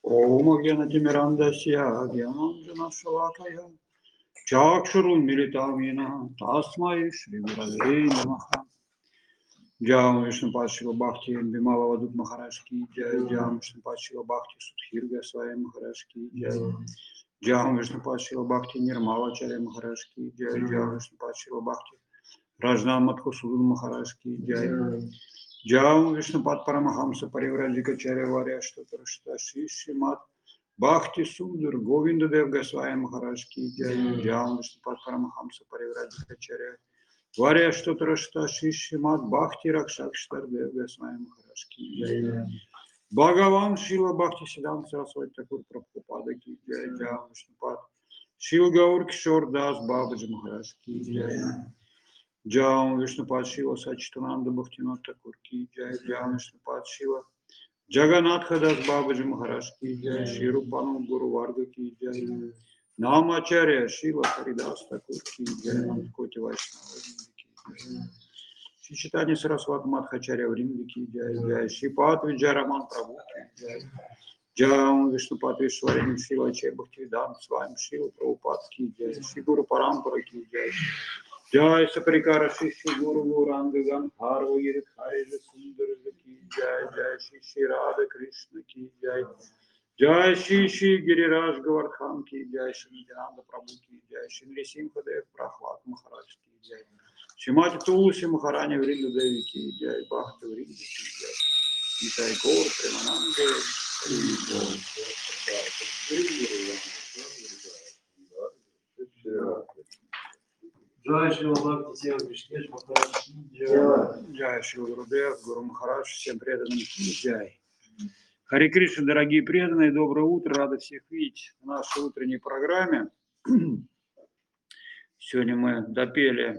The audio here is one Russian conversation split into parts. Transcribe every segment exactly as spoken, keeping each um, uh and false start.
Om Gyanatimirandasya Gyananjana Shalakaya Chakshurun Militamina Tasmai Shri Gurave Namaha. Jam Vishnu Pashila Bhakti Bimala Vadut Maharaj Ki Jai. Jam Vishnu Pashila Bhakti Sudhir Goswami Maharaj Ki Jai. Jam Vishnu Pashila Bhakti Nirmala Charya Maharaj Ki Jai. Jam Vishnu Pashila Bhakti Rajna Madhusudan Maharaj Ki Jai. Jam Vishnu Pad Paramahamsa Parivraджика Charya Varya Shtatarashta Shri Srimad Bhakti Sundar Govinda Dev Goswami Maharaj Ki Jai. Jam Vishnu Pad Paramahamsa Parivraджика Charya Varya Shtatarashta Shri Srimad Bhakti Rakshakshtar Dev Goswami Maharaj Ki Jai. Bhagavan Shila Bhakti Siddhanta Saraswati Thakur Prabhupada Ki Jai. Jam Vishnu Pad Shila Gaur Kishore Das Babaji Maharaj Ki Jai. Jam Vishnupad Shiva Sachitananda Bhaktivinoda Thakur Ki Jai. Jam Vishnupad Shiva Jagannath Das Babaji Maharaj Ki Jai. Shri Rupanand Guru Varga Ki Jai. Namacharya Shiva Haridas Thakur Ki Jai. Koti Vaishnava Ki Jai. Shri Chaitanya Saraswati Madhacharya Vrinda Ki Jai. Jai Shri Pad Vijayaraman Prabhu Ki Jai. Jam Vishnupad Vishwarini Shiva Chai Bhaktivedanta Swami Shiva Prabhupada Ki Jai. Shri Guru Parampara Ki Jai. Jai Saparikara Shishi Guru Gaurangagan Harva Yirikhari Sundar Ki Jai. Jai Shri Shri Radha Krishna Ki Jai. Jai Shri Shri Giriraj Govardhan Ki Jai. Shri Nityananda Prabhu Ki Jai. Shri Nrisimha Dev Prahlad Maharaj Ki Jai. Shrimati Tulsi Maharani Vrinda Devi Ki Jai. Bhakta Vrinda Ki Jai. Nitai Gaur Premanande Jai Шрила Бхакти Сева Кришна Махарадж Ки Джай. Джай Шри Гурудев, Гуру Махарадж, всем преданным Джай. Харе Кришна, дорогие преданные, доброе утро, рады всех видеть в нашей утренней программе. Сегодня мы допели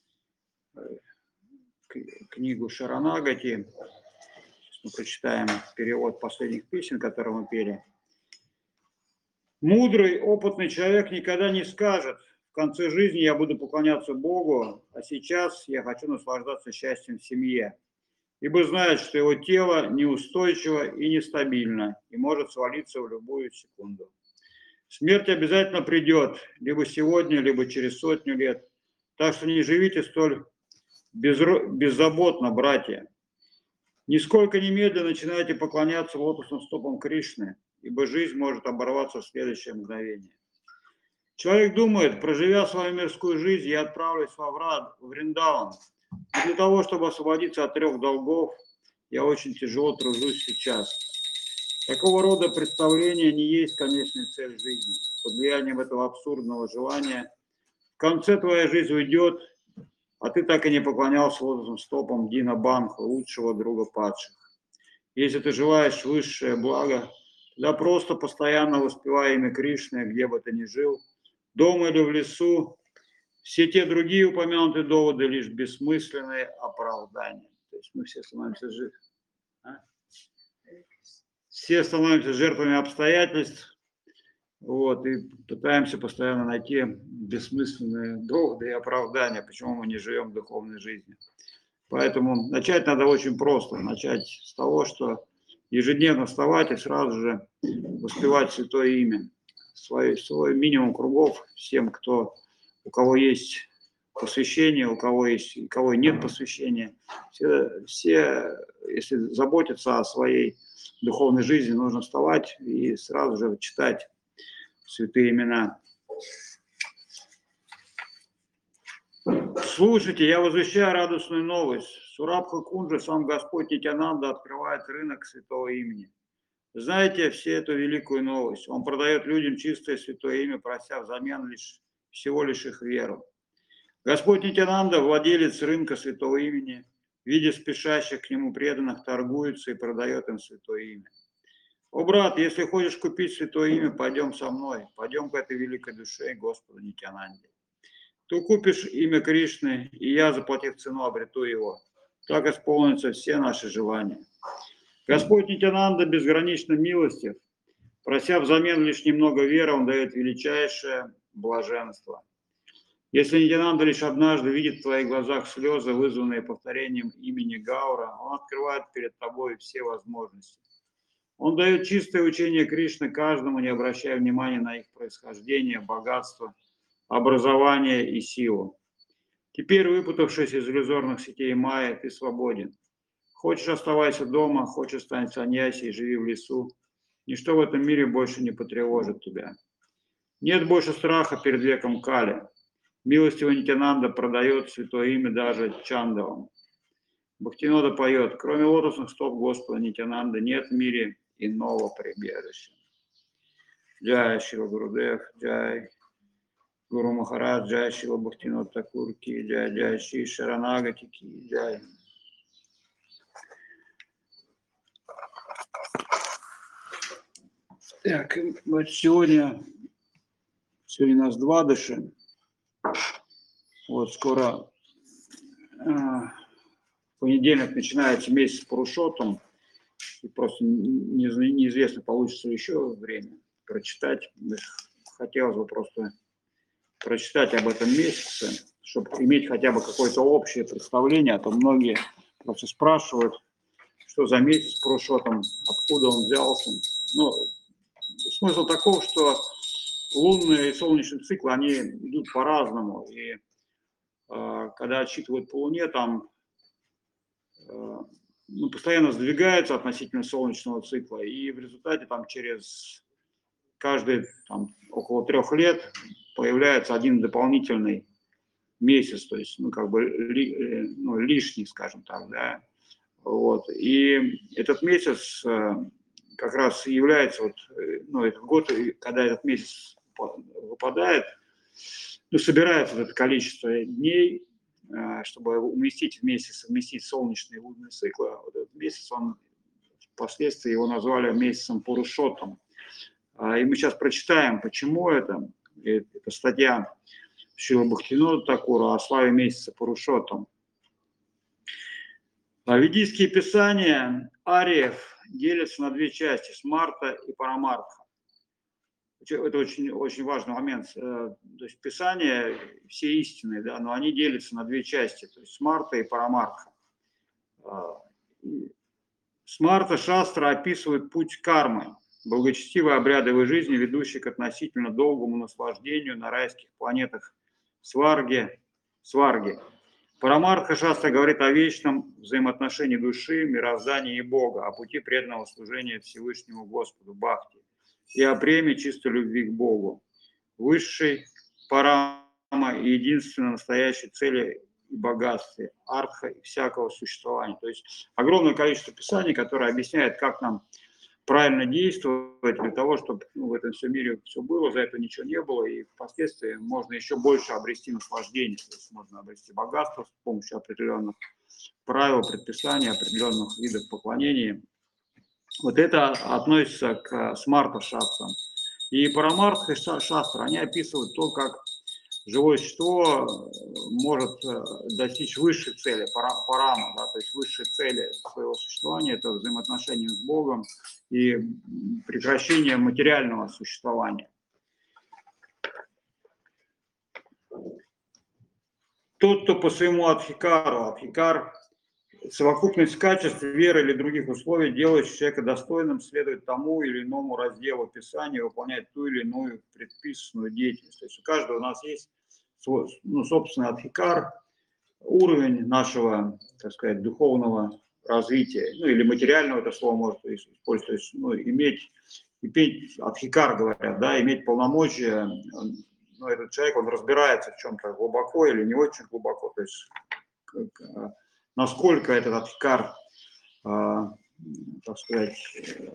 книгу Шаранагати. Сейчас мы прочитаем перевод последних песен, которые мы пели. Мудрый, опытный человек никогда не скажет: в конце жизни я буду поклоняться Богу, а сейчас я хочу наслаждаться счастьем в семье. Ибо знает, что его тело неустойчиво и нестабильно, и может свалиться в любую секунду. Смерть обязательно придет, либо сегодня, либо через сотню лет. Так что не живите столь безро... беззаботно, братья. Нисколько немедленно начинайте поклоняться лотосным стопам Кришны, ибо жизнь может оборваться в следующее мгновение. Человек думает: проживя свою мирскую жизнь, я отправлюсь во Врад, в Вриндаван. И для того, чтобы освободиться от трех долгов, я очень тяжело тружусь сейчас. Такого рода представление не есть конечная цель жизни. Под влиянием этого абсурдного желания в конце твоя жизнь уйдет, а ты так и не поклонялся лотосным стопам Дина Банха, лучшего друга падших. Если ты желаешь высшее благо, тогда просто постоянно воспевай имя Кришны, где бы ты ни жил, дома или в лесу. Все те другие упомянутые доводы лишь бессмысленные оправдания. То есть мы все становимся жертвами. А? Все становимся жертвами обстоятельств, вот, и пытаемся постоянно найти бессмысленные доводы и оправдания, почему мы не живем духовной жизнью. Поэтому начать надо очень просто. Начать с того, что ежедневно вставать и сразу же воспевать святое имя. Свой, свой минимум кругов всем, кто, у кого есть посвящение, у кого есть, у кого нет посвящения. Все, все, если заботиться о своей духовной жизни, нужно вставать и сразу же читать святые имена. Слушайте, я возвещаю радостную новость. Сурабха Кунджа, сам Господь Нитянанда открывает рынок святого имени. Знаете все эту великую новость? Он продает людям чистое святое имя, прося взамен лишь, всего лишь их веру. Господь Нитянанда, владелец рынка святого имени, видя спешащих к нему преданных, торгуется и продает им святое имя. О, брат, если хочешь купить святое имя, пойдем со мной, пойдем к этой великой душе Господу Нитянанде. Ты купишь имя Кришны, и я, заплатив цену, обрету его. Так исполнятся все наши желания. Господь Нитянанда безгранично милостив. Прося взамен лишь немного веры, он дает величайшее блаженство. Если Нитянанда лишь однажды видит в твоих глазах слезы, вызванные повторением имени Гаура, он открывает перед тобой все возможности. Он дает чистое учение Кришны каждому, не обращая внимания на их происхождение, богатство, образование и силу. Теперь, выпутавшись из иллюзорных сетей майя, ты свободен. Хочешь, оставайся дома, хочешь, стань саньяси и живи в лесу. Ничто в этом мире больше не потревожит тебя. Нет больше страха перед веком Кали. Милостивый Нитянанда продает святое имя даже Чандавам. Бхактинода поет: кроме лотосных стоп Господа Нитянанда нет в мире иного прибежища. Джай Шила Гурудев, Джай Гуру Махарадж, Джай Шила Бхактинод Такур ки, Джай Джай Ши Шаранагати ки, Джай. Так, вот сегодня, сегодня у нас два дыши. Вот скоро э, в понедельник начинается месяц Пурушоттам. И просто не, неизвестно, получится ли еще время прочитать. Хотелось бы просто прочитать об этом месяце, чтобы иметь хотя бы какое-то общее представление, а то многие просто спрашивают, что за месяц Пурушоттам, откуда он взялся. Ну, смысл таков, что лунные и солнечные циклы, они идут по-разному. И э, когда отсчитывают по Луне, там э, ну, постоянно сдвигаются относительно солнечного цикла. И в результате там через каждые там, около трех лет появляется один дополнительный месяц, то есть, ну, как бы ли, ну, лишний, скажем так, да. Вот. И этот месяц э, как раз и является, вот, ну, этот год, когда этот месяц выпадает, ну, собирается вот это количество дней, э, чтобы уместить вместе, совместить солнечные и лунные циклы. Вот этот месяц, он впоследствии его назвали месяцем Пурушоттам. И мы сейчас прочитаем, почему это. Это статья Шрила Бхактивинода Такура о славе месяца Пурушоттам. Ведические писания ариев делятся на две части: смарта и парамартха. Это очень, очень важный момент. То есть писания все истинные, да, но они делятся на две части, то есть смарта и парамартха. Смарта шастра описывает путь кармы, благочестивые обряды в жизни, ведущие к относительно долгому наслаждению на райских планетах Сварги. Сварги. Парамартха шастра говорит о вечном взаимоотношении души, мироздания и Бога, о пути преданного служения Всевышнему Господу Бхакти и о премии чистой любви к Богу, высшей парама и единственной настоящей цели и богатстве, артха и всякого существования. То есть огромное количество писаний, которое объясняет, как нам правильно действовать для того, чтобы, ну, в этом всем мире все было, за это ничего не было, и впоследствии можно еще больше обрести наслаждение. То есть можно обрести богатство с помощью определенных правил, предписаний, определенных видов поклонений. Вот это относится к смарта-шастрам. И парамартха и шастра, они описывают то, как живое существо может достичь высшей цели, парама, да, то есть высшей цели своего существования, это взаимоотношения с Богом и прекращение материального существования. Тот, кто по своему адхикару, адхикар – совокупность качеств, веры или других условий, делающих человека достойным, следует тому или иному разделу Писания, выполнять ту или иную предписанную деятельность. То есть у каждого у нас есть свой, ну, собственный адхикар, уровень нашего, так сказать, духовного развития, ну или материального, это слово может использовать, ну, иметь, иметь адхикар, говорят, да, иметь полномочия. Ну, этот человек, он разбирается в чем-то глубоко или не очень глубоко, то есть насколько этот адхикар, э, так сказать, э,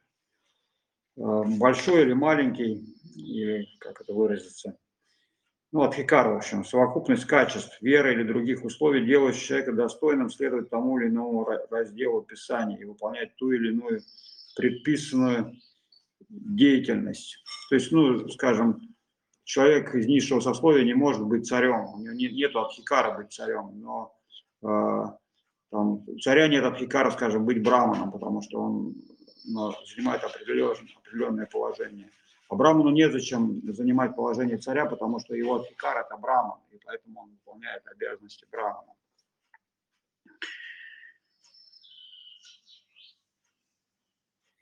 большой или маленький, или как это выразиться. Ну, адхикар, в общем, совокупность качеств, веры или других условий, делающих человека достойным следовать тому или иному разделу Писания и выполнять ту или иную предписанную деятельность. То есть, ну, скажем, человек из низшего сословия не может быть царем, у него нет, нет адхикара быть царем, но э, там, у царя нет адхикара, скажем, быть браманом, потому что он, ну, занимает определенное, определенное положение. А браману незачем занимать положение царя, потому что его адхикар – это браман, и поэтому он выполняет обязанности брамана.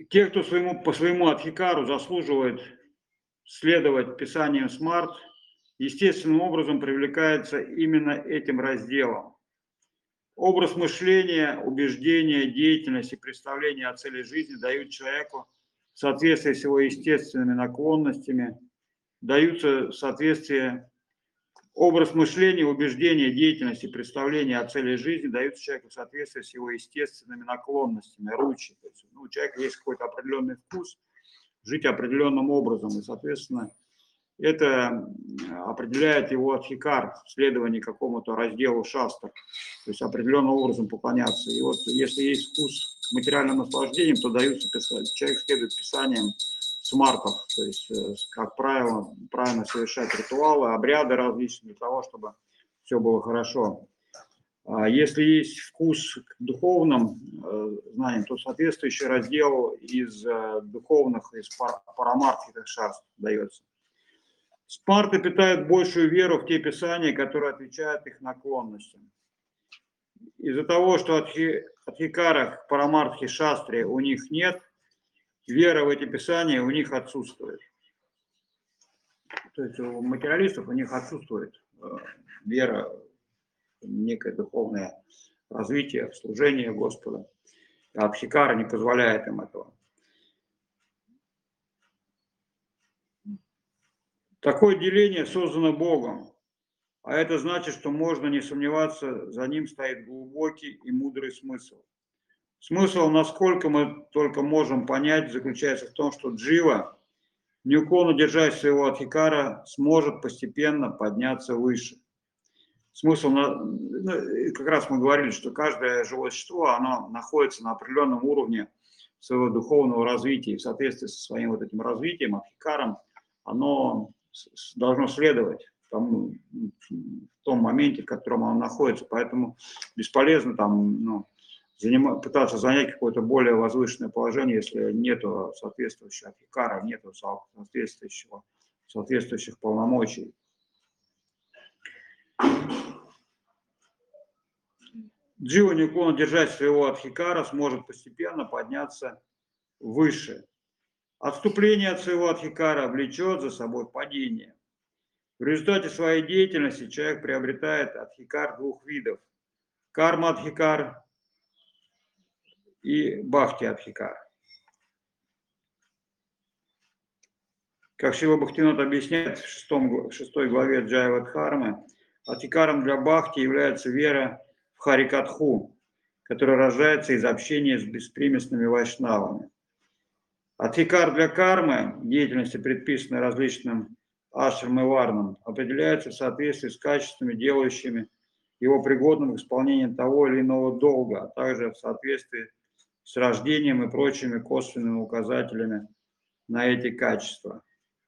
Те, кто своему, по своему Адхикару заслуживает следовать писаниям Смарт, естественным образом привлекается именно этим разделом. Образ мышления, убеждения, деятельность и представление о цели жизни дают человеку в соответствии с его естественными наклонностями, даются в соответствии образ мышления, убеждения, деятельности, представления о цели жизни даются человеку в соответствии с его естественными наклонностями, ручи. То есть, ну, у человека есть какой-то определенный вкус жить определенным образом, и, соответственно, это определяет его адхикар в следовании какому-то разделу шастр, то есть определенным образом поклоняться. И вот если есть вкус к материальным наслаждениям, то даются писать. Человек следует писаниям смартов, то есть, как правило, правильно совершать ритуалы, обряды различные для того, чтобы все было хорошо. А если есть вкус к духовным знаниям, то соответствующий раздел из духовных, из парамархитных шастр дается. Смарты питают большую веру в те писания, которые отвечают их наклонностям. Из-за того, что адхи, адхикарах, парамартхи, шастре у них нет, вера в эти писания у них отсутствует. То есть у материалистов у них отсутствует э, вера в некое духовное развитие, в служение Господа. А адхикара не позволяет им этого. Такое деление создано Богом, а это значит, что можно не сомневаться, за ним стоит глубокий и мудрый смысл. Смысл, насколько мы только можем понять, заключается в том, что джива, неуклонно держась своего адхикара, сможет постепенно подняться выше. Смысл, ну, как раз мы говорили, что каждое живое существо, оно находится на определенном уровне своего духовного развития, и в соответствии со своим вот этим развитием, адхикаром, оно должно следовать тому, в том моменте, в котором оно находится. Поэтому бесполезно там, ну, заним, пытаться занять какое-то более возвышенное положение, если нет соответствующего адхикара, нет соответствующего, соответствующих полномочий. Джива, неуклонно держать своего адхикара, сможет постепенно подняться выше. Отступление от своего адхикара влечет за собой падение. В результате своей деятельности человек приобретает адхикар двух видов. Карма-адхикар и бхакти-адхикар. Как Шрила Бхактивинода объясняет в, шестом, в шестой главе Джайавадхармы, адхикаром для бхакти является вера в Харикатху, которая рождается из общения с беспримесными вайшнавами. Адхикар для кармы, деятельности, предписанной различным ашрам и варнам, определяется в соответствии с качествами, делающими его пригодным к исполнению того или иного долга, а также в соответствии с рождением и прочими косвенными указателями на эти качества.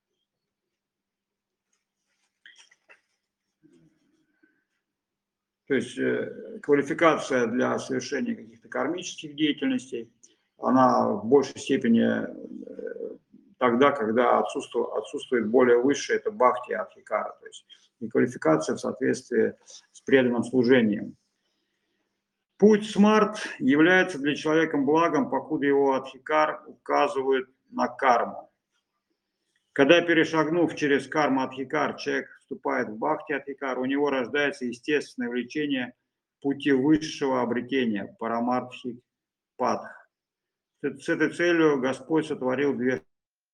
То есть квалификация для совершения каких-то кармических деятельностей, она в большей степени тогда, когда отсутствует, отсутствует более высшее, это бхакти адхикара, то есть и квалификация в соответствии с преданным служением. Путь смарт является для человека благом, покуда его адхикар указывает на карму. Когда, перешагнув через карму адхикар, человек вступает в бхакти адхикар, у него рождается естественное влечение пути высшего обретения, парамартхи падх. С этой целью Господь сотворил две.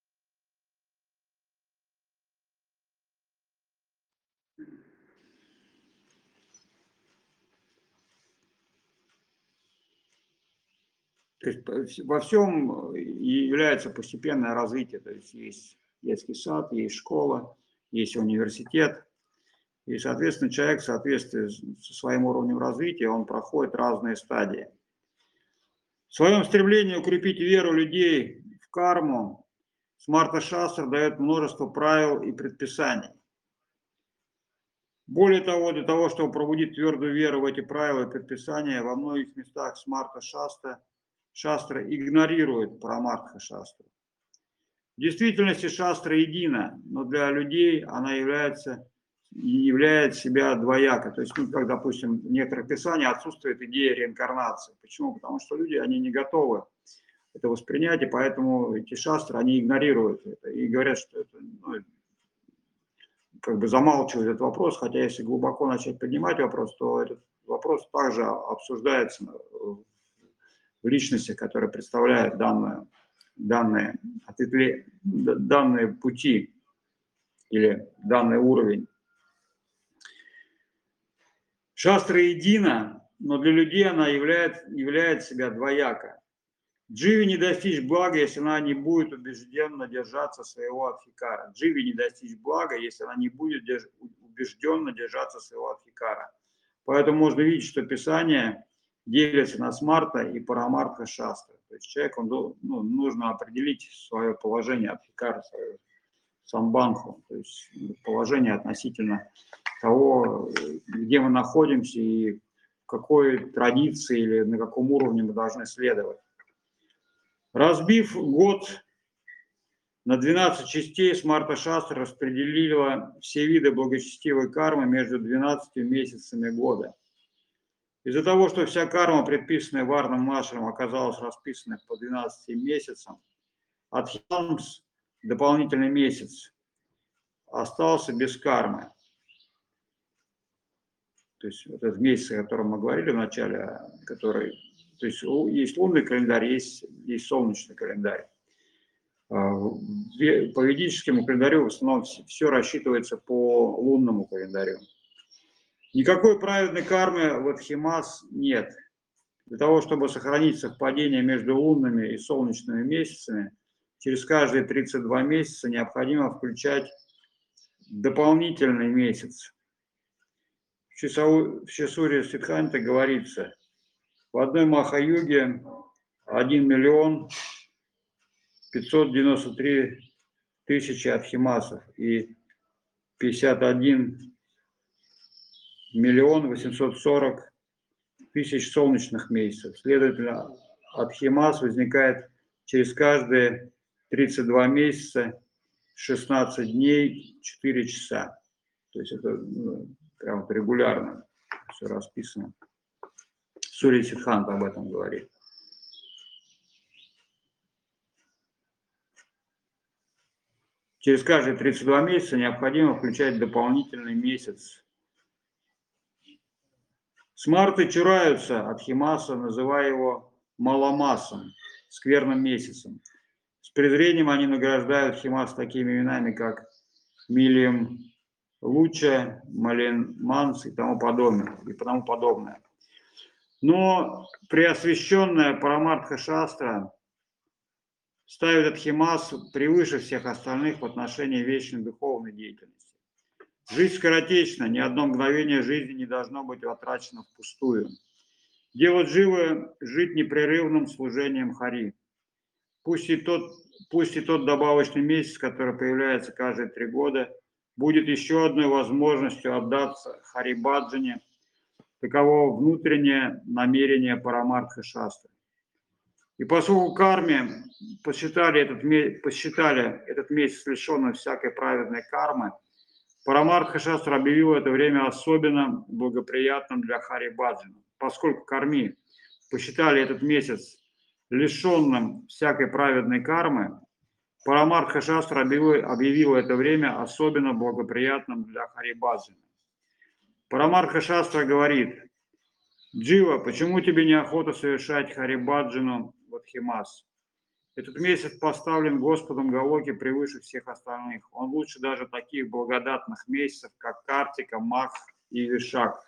То есть во всем является постепенное развитие. То есть есть детский сад, есть школа, есть университет. И, соответственно, человек в соответствии со своим уровнем развития, он проходит разные стадии. В своем стремлении укрепить веру людей в карму, Смарта Шастра дает множество правил и предписаний. Более того, для того, чтобы пробудить твердую веру в эти правила и предписания, во многих местах Смарта Шастра Шастра игнорирует Парамартха Шастру. В действительности Шастра едина, но для людей она является, являет себя двояко. То есть, ну, как, допустим, в некоторых писаниях отсутствует идея реинкарнации. Почему? Потому что люди, они не готовы это воспринять, и поэтому эти шастры, они игнорируют это и говорят, что это, ну, как бы замалчивают этот вопрос, хотя если глубоко начать поднимать вопрос, то этот вопрос также обсуждается в личностях, которые представляют данные, данные, ответвле, данные пути или данный уровень. Шастра едина, но для людей она являет, являет себя двояко. Дживе не достичь блага, если она не будет убежденно держаться своего адхикара. Дживе не достичь блага, если она не будет держ... убежденно держаться своего адхикара. Поэтому можно видеть, что Писание делится на смарта и парамартха шастры. То есть человеку ну, нужно определить свое положение адхикара, свою самбанху, то есть положение относительно того, где мы находимся и в какой традиции или на каком уровне мы должны следовать. Разбив год на двенадцать частей, Смарта Шастра распределила все виды благочестивой кармы между двенадцатью месяцами года. Из-за того, что вся карма, предписанная Варном Машером, оказалась расписана по двенадцати месяцам, Адхимас, дополнительный месяц, остался без кармы. То есть вот этот месяц, о котором мы говорили в начале, который, то есть есть лунный календарь, есть, есть солнечный календарь. По ведическому календарю в основном все рассчитывается по лунному календарю. Никакой праведной кармы в Адхимас нет. Для того, чтобы сохранить совпадение между лунными и солнечными месяцами, через каждые тридцать два месяца необходимо включать дополнительный месяц. В Шисуре Сиддханте говорится, в одной Маха-юге один миллион пятьсот девяносто три тысячи адхимасов и пятьдесят один миллион восемьсот сорок тысяч солнечных месяцев. Следовательно, адхимас возникает через каждые тридцать два месяца, шестнадцать дней, четыре часа. То есть это ну, прям регулярно все расписано. Сури Сиддханта об этом говорит. Через каждые тридцать два месяца необходимо включать дополнительный месяц. Смарты чураются Адхимаса, называя его маломасом, скверным месяцем. С презрением они награждают Химас такими именами, как Милием Луча, Мален Манс и тому подобное. И тому подобное. Но преосвященная Парамартха Шастра ставит Адхимас превыше всех остальных в отношении вечной духовной деятельности. Жизнь скоротечна, ни одно мгновение жизни не должно быть потрачено впустую. Дело дживы – жить непрерывным служением Хари. Пусть и, тот, пусть и тот добавочный месяц, который появляется каждые три года, будет еще одной возможностью отдаться Хари Баджане. Таково внутреннее намерение Парамартха Шастры. И поскольку карме посчитали этот, посчитали этот месяц лишенным всякой праведной кармы, Парамартха Шастра объявил это время особенно благоприятным для Хари Баджана. Поскольку карми посчитали этот месяц лишенным всякой праведной кармы, Парамартха Шастра объявил, объявил это время особенно благоприятным для Хари Баджана. Парамартха Шастра говорит: Джива, почему тебе неохота совершать Хари Баджану в Адхимас? Этот месяц поставлен Господом Галоки превыше всех остальных. Он лучше даже таких благодатных месяцев, как Картика, Мах и Вишак.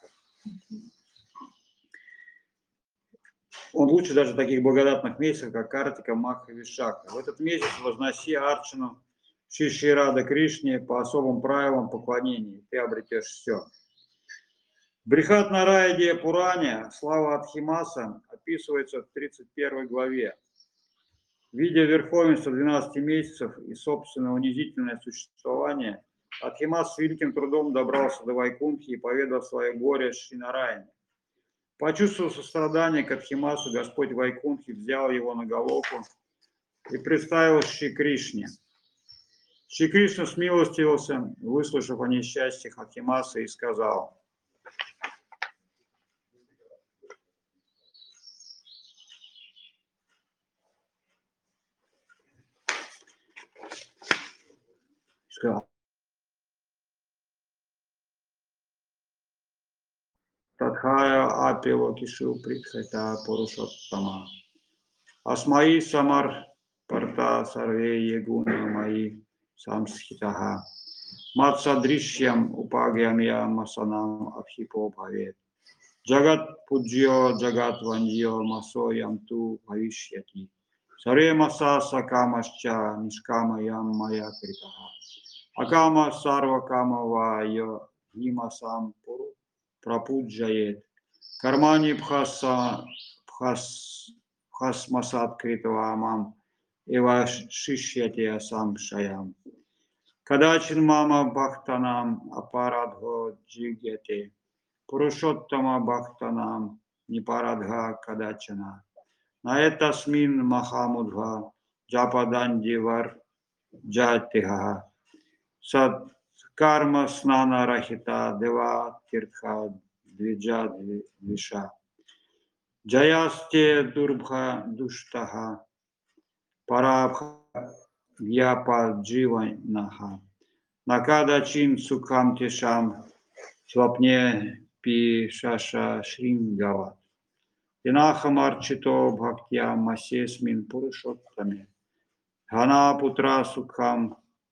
Он лучше даже таких благодатных месяцев, как Картика, Мах и Вишак. В этот месяц возноси арчану Шри Рада Кришне по особым правилам поклонения. Ты обретешь все. В Брихат Нарайде Пуране слава Адхимаса описывается в тридцать первой главе. Видя верховенство двенадцати месяцев и собственное унизительное существование, Адхимас с великим трудом добрался до Вайкунхи и поведал свое горе Шри Нараяне. Почувствовав сострадание к Адхимасу, Господь Вайкунхи взял его на Галоку и представил Шри Кришне. Шри Кришна смилостивился, выслушав о несчастьях Адхимаса, и сказал: Тадхая апиво кишу притхайта пурушоттама. Асмаи самар парта сарве егуна мои самсхитаха. Матсадришьям упагьямья масанам абхипо бхавет. Джагат пуджьо джагат ваньо масо ямту бхавишьяти. Саре маса сакамашча нишкама ям мая критаха. Акама сарва кама вайо нимасам пуру прапуджает. Кармани бхаса бхас бхасмасат критвамам эва шишьяти асам шаям. Кадачин мама бхактанам апарадхо джигяте. Пурушоттама бхактанам нипарадха кадачана. Наэтасмин махамудха джападандивар джатиха. Сад карма снана рахита дева тиртха двиджа двиша. Джаясте дурбха душтаха парабха гьяпа дживанаха. Накада чин сукхам тишам свапне пишаша шрингава. Динахамарчито бхактя масесмин пурушоттаме. Гана путра сукхам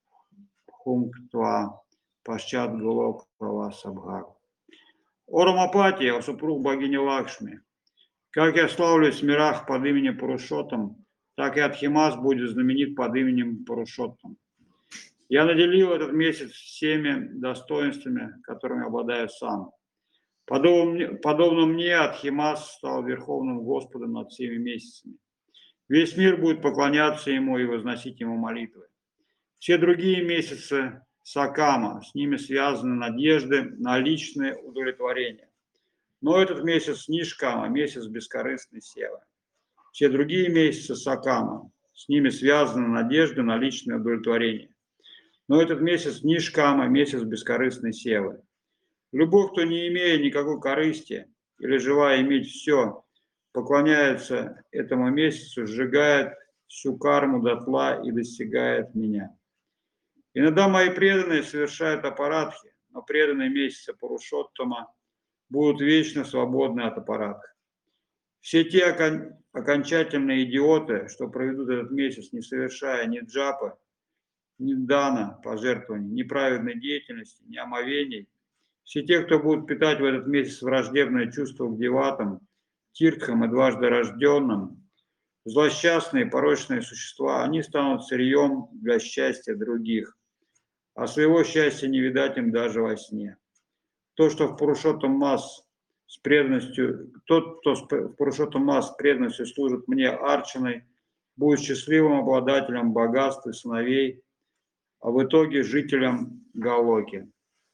хунктва пашчат голокова сабхак. О Рамапати, о супруг богини Лакшми, как я славлюсь в мирах под именем Пурушоттам, так и Адхимас будет знаменит под именем Пурушоттам. Я наделил этот месяц всеми достоинствами, которыми обладаю сам. Подобно, подобно мне, Адхимас стал верховным Господом над всеми месяцами. Весь мир будет поклоняться ему и возносить ему молитвы. Все другие месяцы Сакама, с ними связаны надежды на личное удовлетворение. Но этот месяц Нишкама, месяц бескорыстной севы. Все другие месяцы Сакама, с ними связаны надежды на личное удовлетворение. Но этот месяц Нишкама, месяц бескорыстной севы. Любой, кто не имея никакой корысти или желая иметь все, поклоняется этому месяцу, сжигает всю карму дотла и достигает меня. Иногда мои преданные совершают апарадхи, но преданные месяца Пурушоттама будут вечно свободны от апарадх. Все те окон... окончательные идиоты, что проведут этот месяц, не совершая ни джапы, ни дана, пожертвований, ни праведной деятельности, ни омовений, все те, кто будут питать в этот месяц враждебное чувство к деватам, тиртхам и дважды рожденным, злосчастные, порочные существа, они станут сырьем для счастья других, а своего счастья не видать им даже во сне. То, что в Пурушоттам Мас с преданностью, тот, кто в Пурушоттам Мас с преданностью служит мне арчаной, будет счастливым обладателем богатств и сыновей, а в итоге жителем Галоки.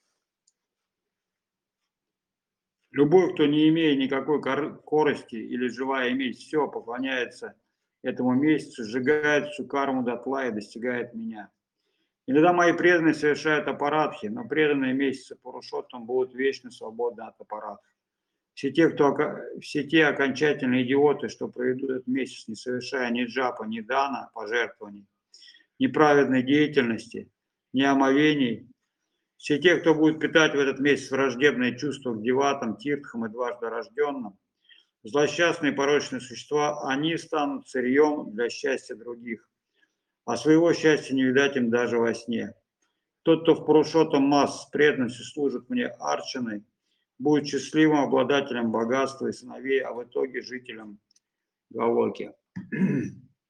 Любой, кто не имея никакой корысти или желая иметь все, поклоняется этому месяцу, сжигает всю карму дотла и достигает меня. Иногда мои преданные совершают апарадхи, но преданные месяцы Пурушоттам будут вечно свободны от апарадх. Все те, кто, все те окончательные идиоты, что проведут этот месяц, не совершая ни джапа, ни дана, пожертвований, ни праведной деятельности, ни омовений, все те, кто будет питать в этот месяц враждебные чувства к деватам, тиртхам и дважды рожденным, злосчастные порочные существа, они станут сырьем для счастья других, а своего счастья не видать им даже во сне. Тот, кто в Пурушоттам Мас с преданностью служит мне арчаной, будет счастливым обладателем богатства и сыновей, а в итоге жителем Галоки. В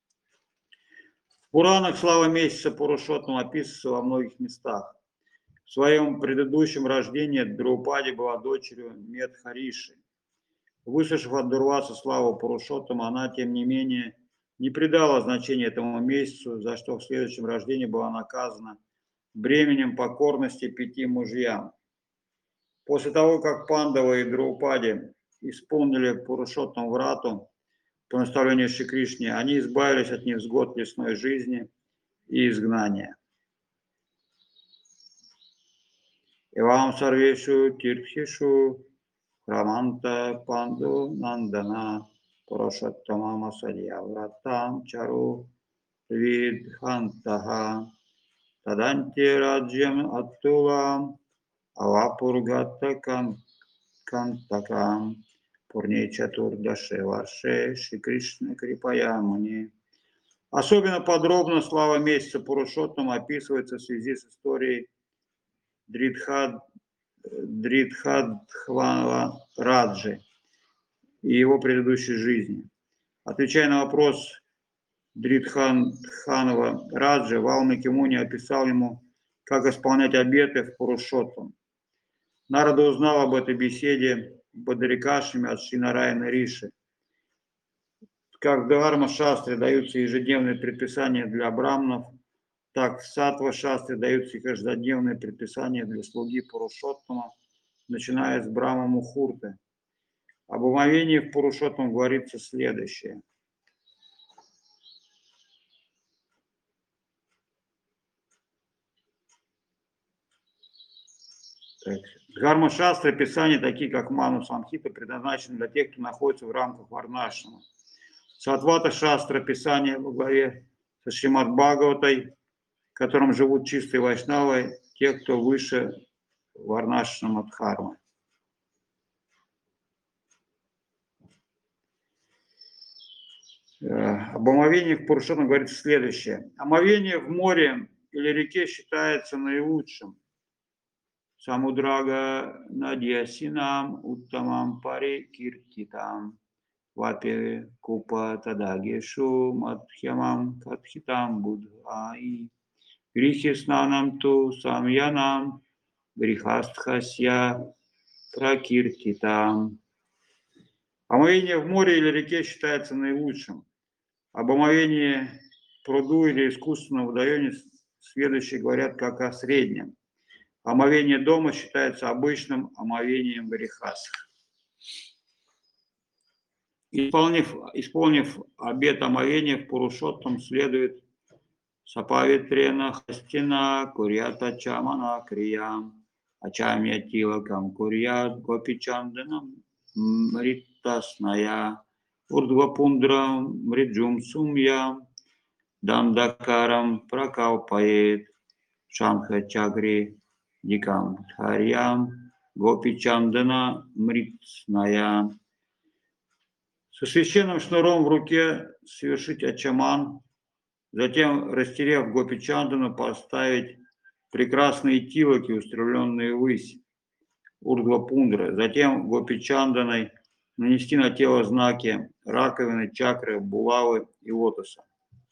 Пуранах слава месяца Пурушоттам описывается во многих местах. В своем предыдущем рождении Драупади была дочерью Медхариши. Выслушав от Дурваса славу Пурушоттам, она, тем не менее, не придала значения этому месяцу, за что в следующем рождении была наказана бременем покорности пяти мужьям. После того, как Пандава и Драупади исполнили Пурушоттам Врату по наставлению Шри Кришны, они избавились от невзгод лесной жизни и изгнания. Ивам сарвешу тиртхишу раманта панду нандана Пурушоттама масадья вратам чару видхантаха Таданти раджьям аттулам авапургата кантакам пурне чатурдаше варше Шри Кришна Крипаямани. Особенно подробно слава месяца Пурушоттам описывается в связи с историей Дридхад, Дридхадхвана Раджи и его предыдущей жизни. Отвечая на вопрос Дридхадханова Раджи, Валмики Муни описал ему, как исполнять обеты в Пурушоттам. Нарада узнал об этой беседе Бадарикашами от Шинарайана Риши. Как в Дхарма-шастре даются ежедневные предписания для брамнов, так в Саттва-шастре даются каждодневные предписания для слуги Пурушоттама, начиная с Брахма Мухурты. Об омовении в Пурушоттам говорится следующее. Дхарма-шастры, писания, такие как Ману Самхита, предназначены для тех, кто находится в рамках Варнашрама. Саттвата-шастра, писания во главе со Шримад Бхагаватой, в котором живут чистые вайшнавы, те, кто выше Варнашрама Дхармы. Об омовении в Пурушоттам говорится следующее. Омовение в море или реке считается наилучшим. Самудрага надьясинам уттамам пари киртитам вапе купа тадагешу матхямам катхитам будхаи грихи снанам ту самьянам грихастхасья пракиртитам. Омовение в море или реке считается наилучшим. Об омовении в пруду или искусственном водоеме следующие говорят как о среднем. Омовение дома считается обычным омовением грехасх. Исполнив, исполнив обет омовения в Пурушоттам следует Сапавитрена Хастина Курята Чамана Криям Ачамья Тилакам Курят Гопичанданам Мритасная Урдвапундрам Мриджум Сумьям Дандакарам Пракалпает Шанха Чагри Дикам Харьям Гопичандана Мритсная. Со священным шнуром в руке совершить ачаман, затем, растерев Гопичандану, поставить прекрасные тилоки, устремленные ввысь, урдвапундры, затем Гопичанданой нанести на тело знаки раковины, чакры, булавы и лотоса.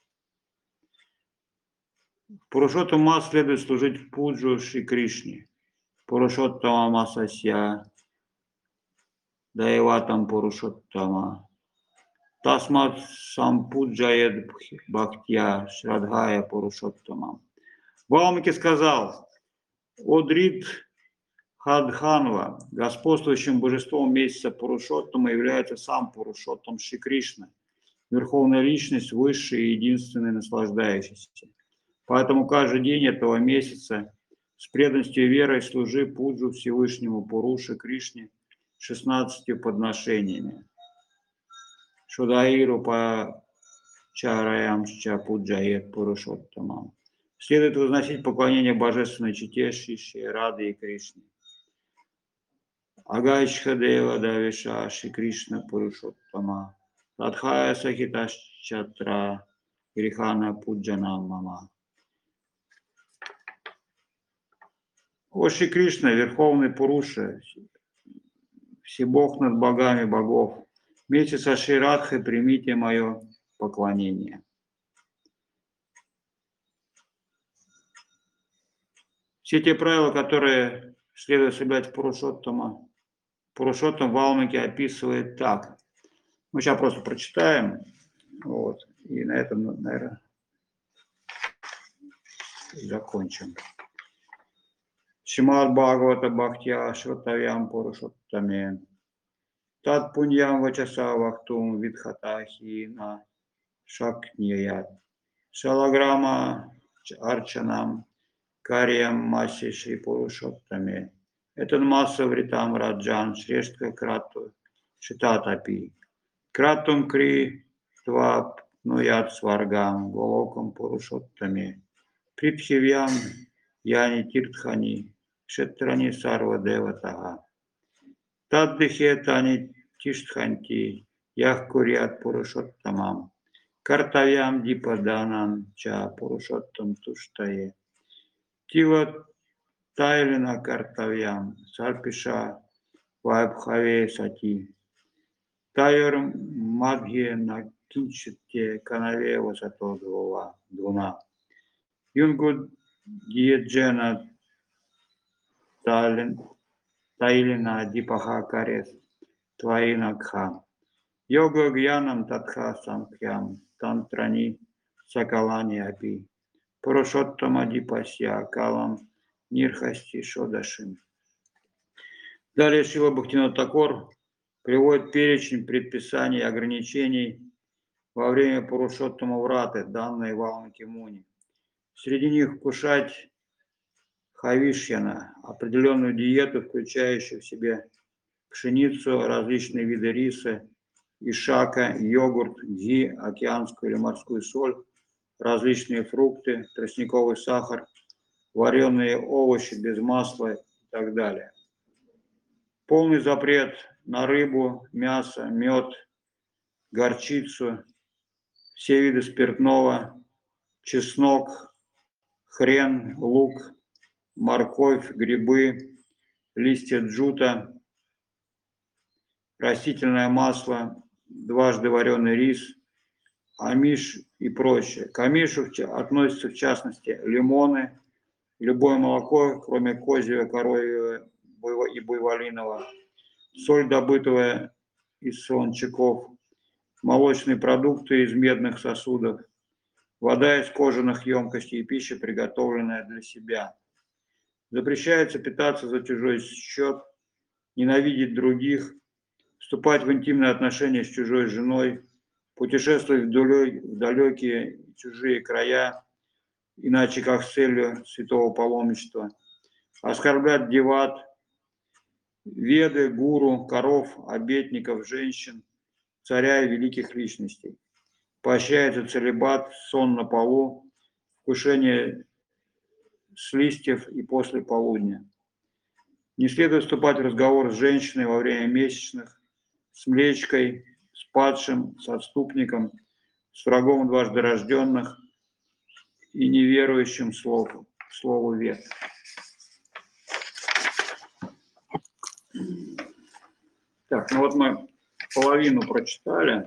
В Пурушоттам мас следует служить в пуджу Шри Кришне. Пурушоттама масася даеватам Пурушоттама. Тасмат сампуджает бхактья шрадхая Пурушоттама. Валмики сказал: о Дрид Хадханва, господствующим божеством месяца Пурушоттама является сам Пурушоттам Шри Кришна, верховная личность, высшая и единственная наслаждающаяся. Поэтому каждый день этого месяца с преданностью и верой служи пуджу Всевышнему Пуруши Кришне шестнадцатью подношениями. Шудаиру по чараямшча пуджает Пурушоттамам. Следует возносить поклонение божественной чете Шиши, Рады и Кришне. Агайчхадева Давиша Шри Кришна Пурушоттама. Радхая Сахиташчатра Грихана Пуджана Мама. О Шри Кришна, Верховный Пуруша, Всебог над богами богов, месяц Аширадхи, примите мое поклонение. Все те правила, которые следует соблюдать в Пурушоттама, Пурушоттам Валмики описывает так. Мы сейчас просто прочитаем, вот, и на этом, наверное, закончим. Шримад Бхагавата Бхактья Шратавям Пурушоттаме Тат Пуньям Вачаса Вахтум Видхатахи на Шакньят Шалаграма Арчанам Кариям Маси Шри Пурушоттаме Этот масса Вритам Раджан Шрештха Крату Шитатапи Кратум Кри Твап Нуят Сваргам Голокам Пурушоттаме Припхивьям яни тиртхани, шетрани сарва деватага. Таддихе тани тиштханти, ях курят пурушоттамам. Картавям дипаданам ча пурушоттам туштае. Тива тайлина картавям, сарпиша вайбхаве сати. Тайорм мадхе на кинчите канаве васато двуна. Юнгуд диеджена тайлина дипаха карес тваина кха. Йога гьянам татха самхьям тантрани сакалани апи. Пурушоттама дипасья калам нирхасти шодашим. Далее Шрила Бхактивинода Тхакур приводит перечень предписаний и ограничений во время Пурушоттама Враты, данные Валмики Муни. Среди них вкушать хавишьяна, определенную диету, включающую в себя пшеницу, различные виды риса, ишака, йогурт, гхи, океанскую или морскую соль, различные фрукты, тростниковый сахар, вареные овощи без масла и так далее. Полный запрет на рыбу, мясо, мед, горчицу, все виды спиртного, чеснок, хрен, лук, морковь, грибы, листья джута, растительное масло, дважды вареный рис, амиш и прочее. К амишу относятся в частности лимоны, любое молоко, кроме козьего, коровьего и буйволиного, соль, добытая из солончаков, молочные продукты из медных сосудов, вода из кожаных емкостей и пища, приготовленная для себя. Запрещается питаться за чужой счет, ненавидеть других, вступать в интимные отношения с чужой женой, путешествовать в далекие чужие края, иначе как с целью святого паломничества, оскорблять деват, веды, гуру, коров, обетников, женщин, царя и великих личностей. Поощряется целибат, сон на полу, вкушение с листьев и после полудня. Не следует вступать в разговор с женщиной во время месячных, с млечкой, с падшим, с отступником, с врагом дважды рожденных и неверующим слову, слову вет. Так, ну вот мы половину прочитали.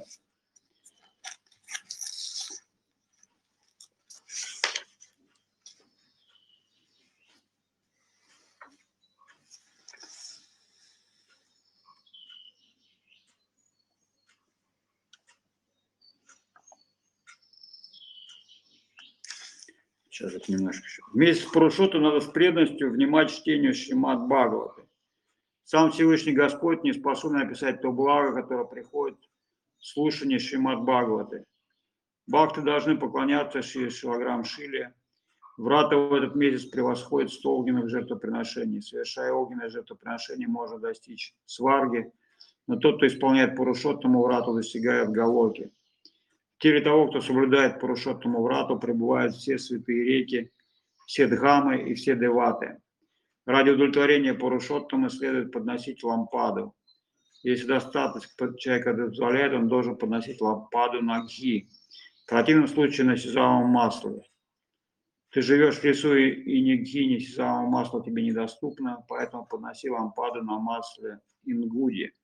Сейчас это немножко еще. Вместе с Пурушоттамой надо с преданностью внимать чтению Шримад Бхагаваты. Сам Всевышний Господь не способен описать то благо, которое приходит в слушание Шримад Бхагаваты. Бхакты должны поклоняться Шри Шилаграм Шиле. Врата в этот месяц превосходит сто огненных жертвоприношений. Совершая огненное жертвоприношение, можно достичь сварги, но тот, кто исполняет Пурушоттаму Врату, достигает Галоки. В теле того, кто соблюдает Пурушоттаму Врату, пребывают все святые реки, все дхамы и все деваты. Ради удовлетворения Пурушоттамы следует подносить лампаду. Если достаточно человека дозволяет, он должен подносить лампаду на гхи. В противном случае на сезамовом масле. Ты живешь в лесу, и ни гхи, ни сезамовое масло тебе недоступно, поэтому подноси лампаду на масле ингуди.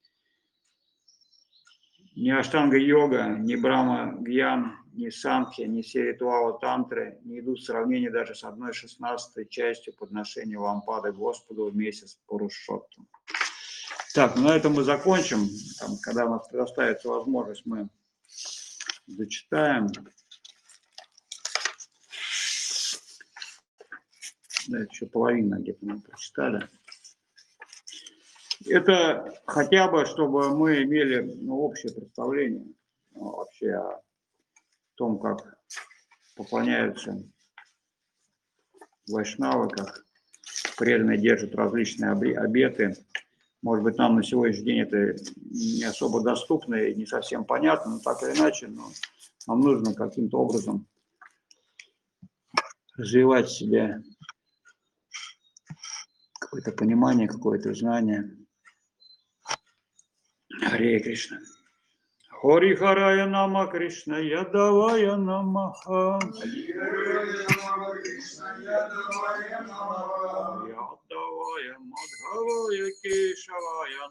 Ни аштанга-йога, ни брахма-гьян, ни самхи, ни все ритуалы тантры не идут в сравнение даже с одной шестнадцатой частью подношения лампады Господу вместе с Пурушоттамой. Так, ну на этом мы закончим. Там, когда у нас предоставится возможность, мы зачитаем. Да, еще половина где-то мы прочитали. Это хотя бы, чтобы мы имели ну, общее представление ну, вообще о том, как поклоняются вайшнавы, как преданные держат различные обеты. Может быть, нам на сегодняшний день это не особо доступно и не совсем понятно, но так или иначе, но нам нужно каким-то образом развивать в себе какое-то понимание, какое-то знание. Харе Кришна. Хори Харая Нама Кришна Ядавая Намаха. Ядавая Мадхавая Кешавая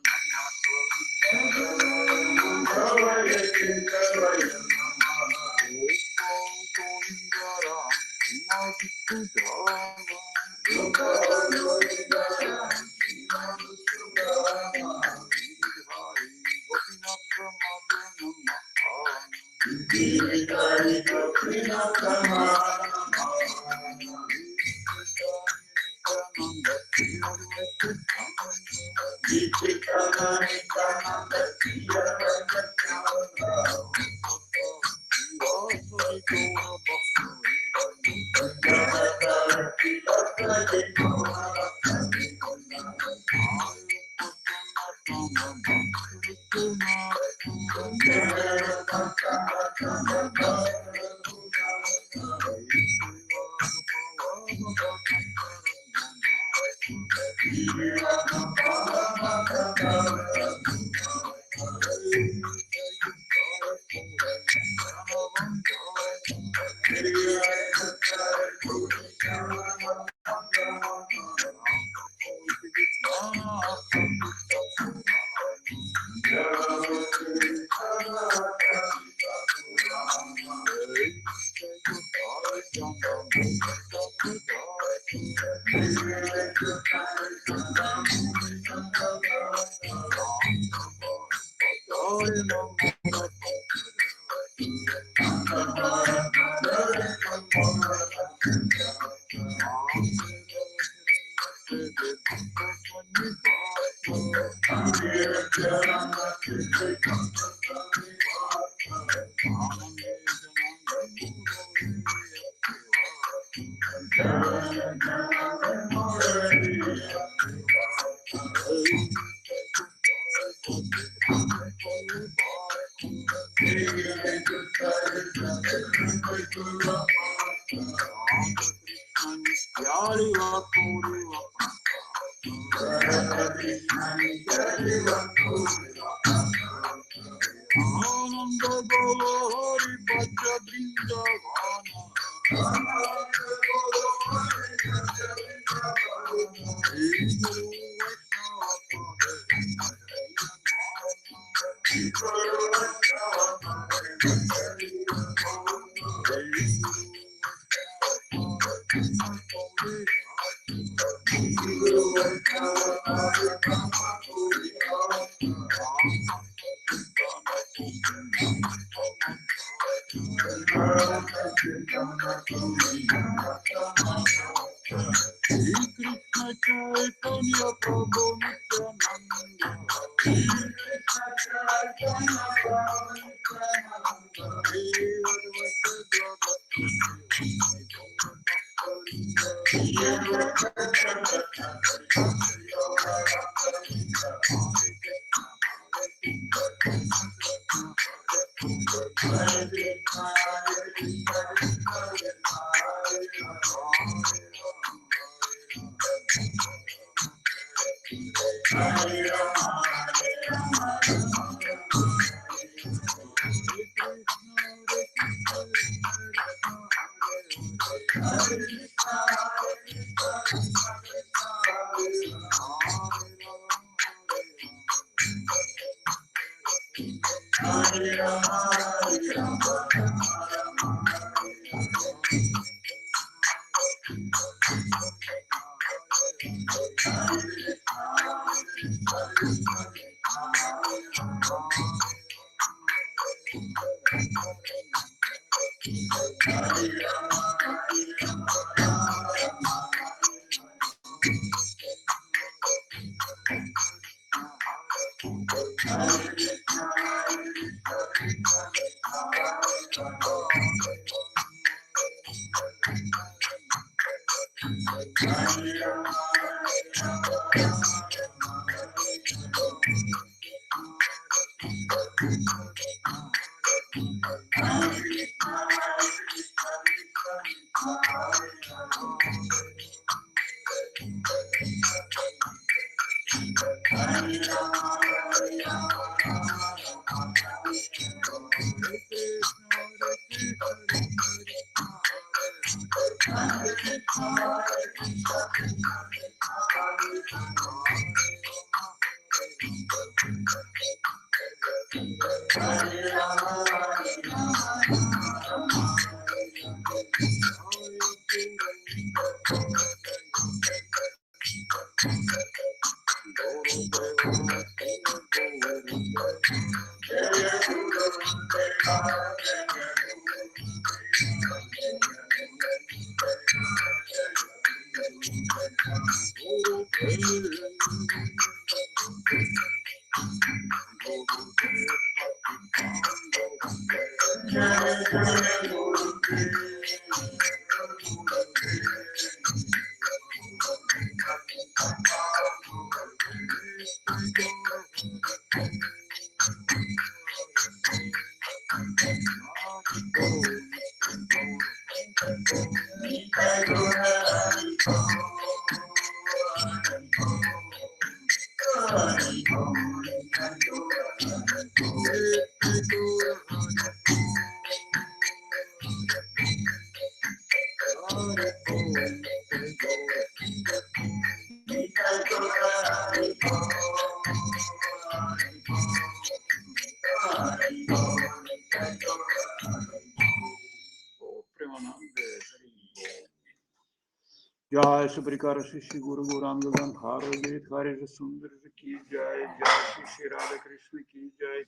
Jai Suprikara Shishi Guru Guranga Gandhara Girit Hari Sundar Ki Jai Jai Shri Radha Krishna Ki Jai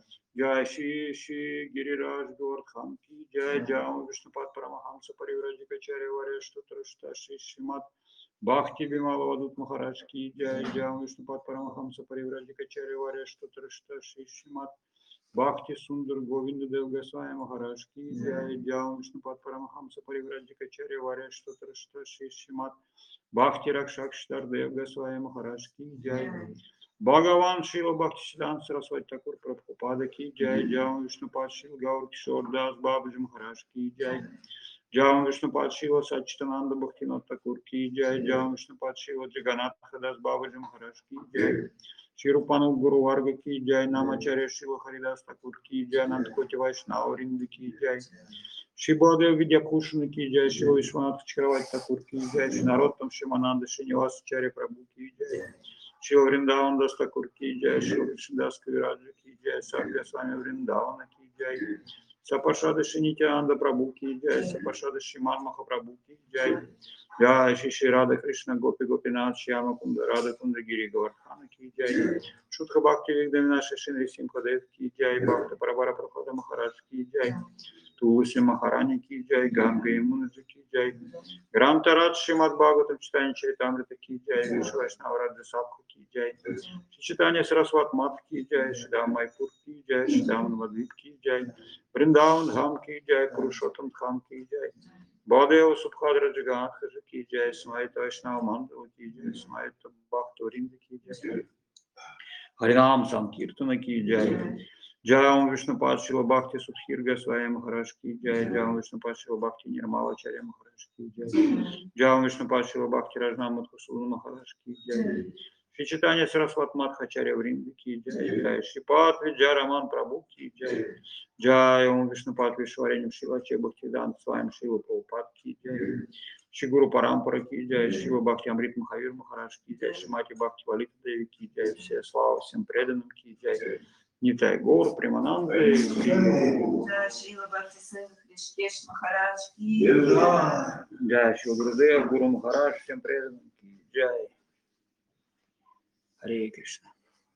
Jai Shri Shri Giriraj Govardhan Ki Jai Jai Vishnupad Paramahamsa Parivrajikacharya Vareshtu Trashta Shri Srimad Bhakti Bimala Vadut Maharaj Ki Jai Jai Vishnupad Paramahamsa Parivrajikacharya Vareshtu Trashta Shri Srimad Bhakti Sundar Govinda Dev Goswami Maharaj Ki Jai Jai Vishnupad Paramahamsa Parivrajikacharya Vareshtu Trashta Shri Srimad Bhakti Rakshakshtar Dev Goswami Maharaj Ki Jai Bhagavan Shila Bhakti Siddhanta Saraswati Thakur Prabhupada Ki Jai Jai Vishnupad Shila Gaur Kishore Das Babaji Maharaj Ki Jai Jai Vishnupad Shila Satchitananda Bhaktivinoda Thakur Ki Jai Jai Vishnupad Shila Jagannath Das Babaji Maharaj Ki Jai Shri Rupanand Guru Varga Ki Jai Namacharya Shila Haridas Thakur Ki Jai Nandakoti Vaishnava Vrinda Ki Jai Shri Baladev Vidyabhushan Ki Jai Shri Vishwanath Chakravati Thakur Ki Jai Shri Narottam Shimananda Shri Nivasacharya Prabhu Ki Jai Shri Vrindavan Das Thakur Ki Jai Shri Krishnadas Kaviraja Ki Jai Sakya Swami Vrindavana Ki Jai Sapashada Shri Nityananda Prabhu Ki Jai Sapashada Shri Man Mahaprabhu Ki Jai Jai Shri Shri Radha Krishna Gopi Gopinath Shyama Kunda Radha Kunda Giri Govardhana Ki Jai Shudha Bhakti Vigdavinash Shri Nrisimhadev Ki Jai Bhakta Parabara Prabhupada Maharaj Ki Jai Tulsi Махарани Ки Джай, Ганга Ямунаджи Ки Джай, Грантарат Шримад Бхагаватам Читание Чаритамрита Ки Джай, Вишва Вайшнава Раджа Сабха Ки Джай, Читание Сарасват Мат Ки Джай, Шидам Майпур Ки Джай, Шидам Навадвип Ки Джай, Вриндаван Дхам Ки Джай, Пурушоттам Дхам Ки Джай, Бадева Субхадра Джаганатхаджа Ки Джай, Смайта Вайшнава Мандава Ки Джай, Смайта Бхакта Вринда Ки Джай, Харинам Санкиртана Ки Джай, Джай Вишнупад Шила Бхакти Судхир Госвами Махараш Ки Джай, Джай Вишнупад Шила Бхакти Нирмала Чарья Махараш Ки Джай, Джай Вишнупад Шила Бхакти Раджна Мадхусуна Махараш Ки Джай, Шри Читание Сарасват Мадхачарья Вринда Ки Джай, Джай Шрипад Виджа Раман Прабhu Ки Джай, Джай Вишнупад Вишваренем Шила Че Бхактиданта Свами Шила Прабхупад Ки Джай, Шри Гуру Парампара Ки Джай, Шрила Бхакти Амрит Махавир Махараш Ки Джай, Шримати Бхакти Валита Деви Ки Джай, все слава всем преданным Ки Джай, Нитай Гор, Примананда, Шрила Бхакти Синг Ришикеш Махарадж Ки Джай, Шрила Гурудев, Гуру Махарадж, всем преданным Ки Джай. Харе Кришна.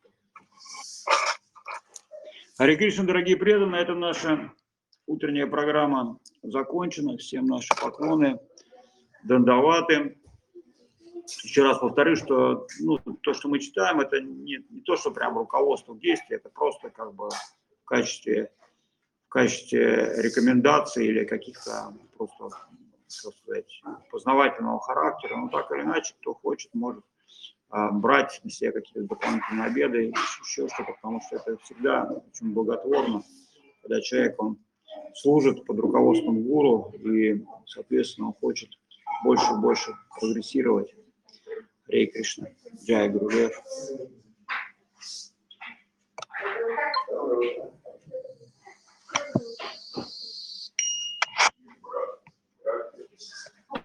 Харе Кришна, дорогие преданные, это наша утренняя программа закончена. Всем наши поклоны, дандаваты. Еще раз повторю, что ну, то, что мы читаем, это не, не то, что прям руководство к действию, это просто как бы в качестве, в качестве рекомендаций или каких-то просто, так сказать, познавательного характера. Но так или иначе, кто хочет, может а, брать на себя какие-то дополнительные обеды, еще что-то, потому что это всегда очень благотворно, когда человек, он служит под руководством гуру и, соответственно, он хочет больше и больше прогрессировать. Харе Кришна, Джай Гурудев.